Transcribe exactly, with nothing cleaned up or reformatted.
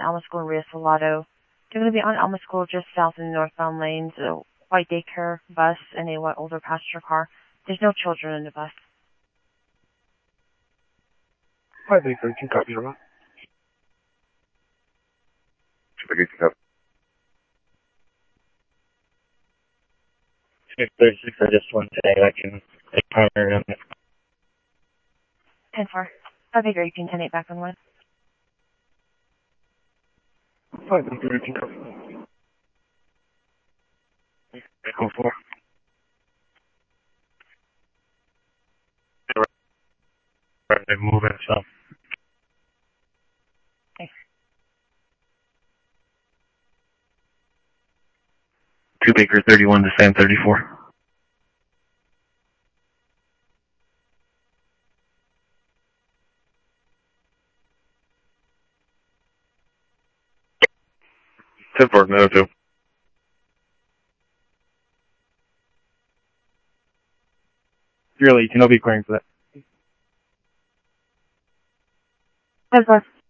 Alma School in Rio Salado. They're going to be on Alma School just south in the northbound lanes, a white daycare bus and a white older passenger car. There's no children in the bus. five eight three, can copy your six thirty-six, I just want to say I can take primary on this. ten four. five eight three, ten eight back on one. five eight three, can copy. Echo four. They're moving, so. Thanks. Two Baker thirty-one to Sam thirty-four. ten four, no two. Really, you can be clearing for that. ten four.